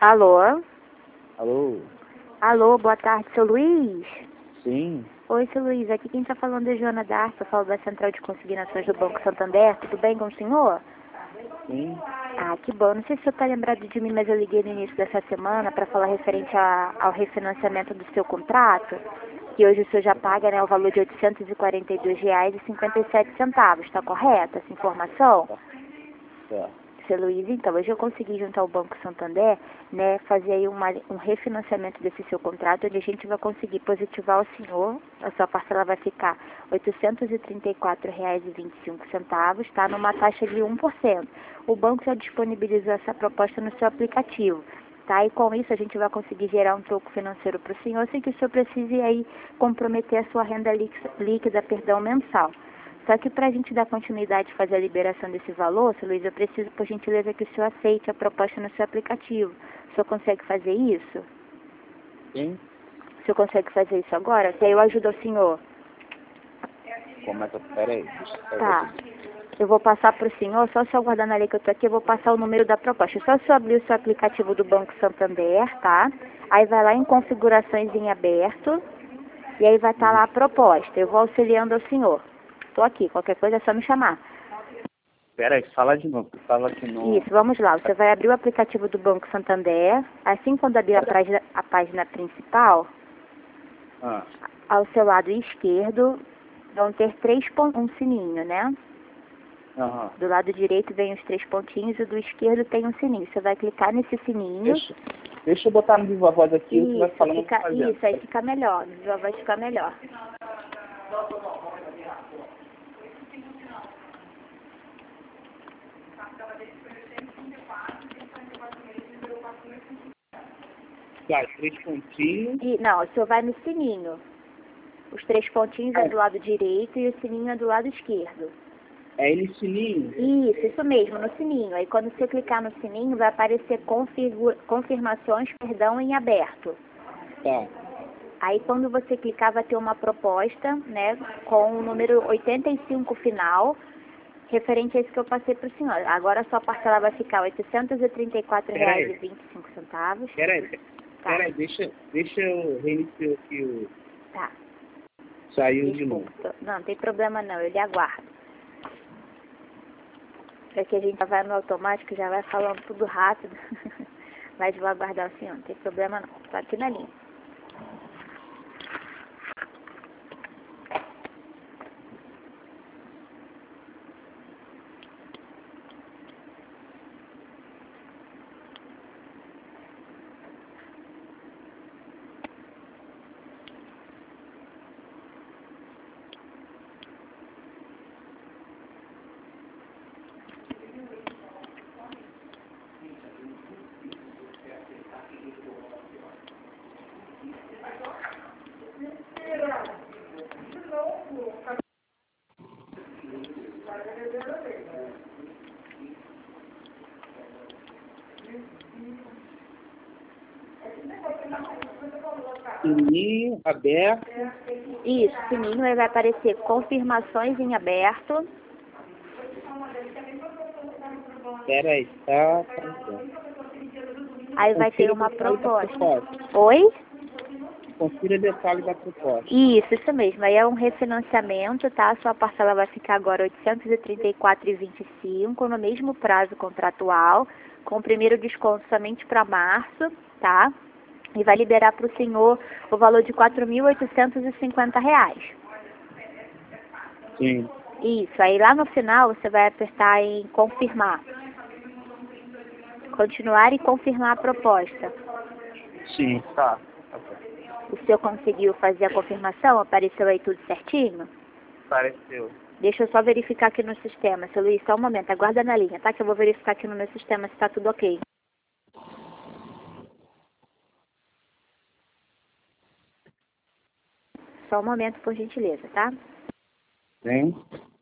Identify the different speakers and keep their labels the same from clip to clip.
Speaker 1: Alô?
Speaker 2: Alô?
Speaker 1: Alô, boa tarde, seu Luiz?
Speaker 2: Sim?
Speaker 1: Oi, seu Luiz, aqui quem está falando é Joana Darça, eu falo da Central de Consignações do Banco Santander, tudo bem com o senhor?
Speaker 2: Sim?
Speaker 1: Ah, que bom, não sei se o senhor está lembrado de mim, mas eu liguei no início dessa semana para falar referente ao refinanciamento do seu contrato, que hoje o senhor já paga, né, o valor de R$ 842,57, está correta essa informação?
Speaker 2: Tá.
Speaker 1: Seu Luiz, então, hoje eu consegui juntar ao Banco Santander, né, fazer aí um refinanciamento desse seu contrato, onde a gente vai conseguir positivar o senhor, a sua parcela vai ficar R$ 834,25, tá, numa taxa de 1%. O banco já disponibilizou essa proposta no seu aplicativo, tá, e com isso a gente vai conseguir gerar um troco financeiro para o senhor, sem que o senhor precise aí comprometer a sua renda líquida, mensal. Só que para a gente dar continuidade e fazer a liberação desse valor, seu Luiz, eu preciso, por gentileza, que o senhor aceite a proposta no seu aplicativo. O senhor consegue fazer isso?
Speaker 2: Sim?
Speaker 1: O senhor consegue fazer isso agora? Que aí eu ajudo o senhor.
Speaker 2: Como é que eu... Peraí, deixa eu
Speaker 1: Tá. Eu vou passar para o senhor, só o senhor aguardar na lei que eu estou aqui, eu vou passar o número da proposta. Só o senhor abrir o seu aplicativo do Banco Santander, tá? Aí vai lá em configurações em aberto, e aí vai estar lá a proposta. Eu vou auxiliando o senhor. Estou aqui, qualquer coisa é só me chamar.
Speaker 2: Peraí, fala de novo. Fala que não...
Speaker 1: Isso, vamos lá. Você vai abrir o aplicativo do Banco Santander. Assim, quando abrir a página principal,
Speaker 2: Ah,
Speaker 1: ao seu lado esquerdo, vão ter um sininho, né?
Speaker 2: aham.
Speaker 1: Do lado direito vem os 3 pontinhos e do esquerdo tem um sininho. Você vai clicar nesse sininho.
Speaker 2: Deixa eu botar no viva voz aqui, você vai falando
Speaker 1: Fica,
Speaker 2: fazendo.
Speaker 1: isso, aí fica melhor. Já vai ficar melhor.
Speaker 2: Tá, 3 pontinhos.
Speaker 1: Não, o senhor vai no sininho. Os 3 pontinhos é do lado direito e o sininho é do lado esquerdo.
Speaker 2: É ele sininho?
Speaker 1: Isso mesmo, no sininho. Aí quando você clicar no sininho, vai aparecer confirmações, em aberto.
Speaker 2: Tá.
Speaker 1: Aí quando você clicar, vai ter uma proposta, né, com o número 85 final, referente a isso que eu passei para o senhor. Agora a sua parcela vai ficar R$ 834,25.
Speaker 2: Peraí, deixa eu reiniciar aqui o...
Speaker 1: Tá.
Speaker 2: Saiu de novo.
Speaker 1: Não, não tem problema não, eu lhe aguardo. É que a gente vai no automático, já vai falando tudo rápido. Mas vou aguardar o senhor, não tem problema não. Estou aqui na linha.
Speaker 2: Sininho aberto.
Speaker 1: Isso, sininho, aí vai aparecer confirmações em aberto.
Speaker 2: Peraí, tá.
Speaker 1: Aí vai ter
Speaker 2: Confira
Speaker 1: uma
Speaker 2: detalhe da
Speaker 1: proposta. Oi?
Speaker 2: Confira detalhe da proposta.
Speaker 1: Isso mesmo. Aí é um refinanciamento, tá? A sua parcela vai ficar agora R$ 834,25 no mesmo prazo contratual, com o primeiro desconto somente para março, tá? E vai liberar para o senhor o valor de R$ 4.850.
Speaker 2: Sim.
Speaker 1: Isso. Aí lá no final você vai apertar em confirmar. Continuar e confirmar a proposta.
Speaker 2: Sim, tá.
Speaker 1: O senhor conseguiu fazer a confirmação? Apareceu aí tudo certinho?
Speaker 2: Apareceu.
Speaker 1: Deixa eu só verificar aqui no sistema, seu Luiz, só um momento, aguarda na linha, tá? Que eu vou verificar aqui no meu sistema se tá tudo ok. Só um momento, por gentileza, tá?
Speaker 2: Sim.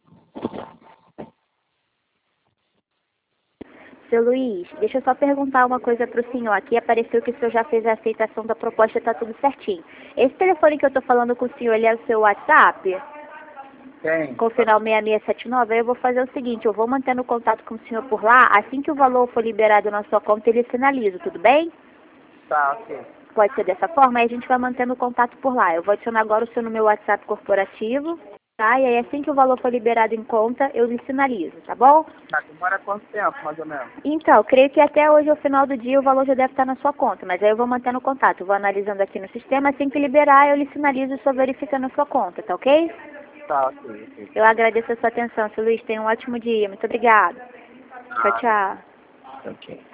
Speaker 1: Seu Luiz, deixa eu só perguntar uma coisa para o senhor. Aqui apareceu que o senhor já fez a aceitação da proposta, está tudo certinho. Esse telefone que eu estou falando com o senhor, ele é o seu WhatsApp?
Speaker 2: Tem.
Speaker 1: Com o final 6679, aí eu vou fazer o seguinte, eu vou mantendo contato com o senhor por lá, assim que o valor for liberado na sua conta, ele sinaliza, tudo bem?
Speaker 2: Tá, ok.
Speaker 1: Pode ser dessa forma, aí a gente vai mantendo o contato por lá. Eu vou adicionar agora o seu no meu WhatsApp corporativo, tá? E aí assim que o valor for liberado em conta, eu lhe sinalizo, tá bom?
Speaker 2: Tá, demora quanto tempo, mais ou menos?
Speaker 1: Então, creio que até hoje, ao final do dia, o valor já deve estar na sua conta, mas aí eu vou mantendo o contato, vou analisando aqui no sistema, assim que liberar, eu lhe sinalizo e só verificando a sua conta, tá ok?
Speaker 2: Tá, ok.
Speaker 1: Eu agradeço a sua atenção, seu Luiz, tenha um ótimo dia, muito obrigada. Tchau, tchau.
Speaker 2: Ok.